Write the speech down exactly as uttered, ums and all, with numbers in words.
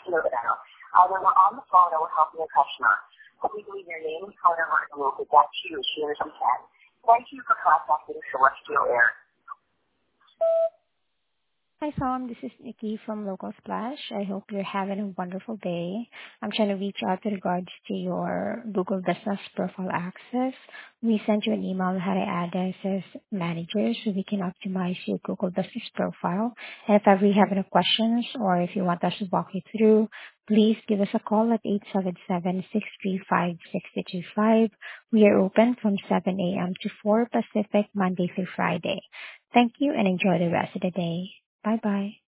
Hello, Adele. Uh, when we're on the phone or we're helping a customer, please leave your name and phone number, and we'll get back to you as soon as we can. Thank you for contacting Celestial Air. Hi, Tom. This is Nikki from Local Splash. I hope you're having a wonderful day. I'm trying to reach out with regards to your Google Business Profile access. We sent you an email on how to add us as managers so we can optimize your Google Business Profile. And if ever you have any questions or if you want us to walk you through, please give us a call at eight seven seven, six three five, six two two five. We are open from seven a.m. to four Pacific, Monday through Friday. Thank you and enjoy the rest of the day. Bye-bye.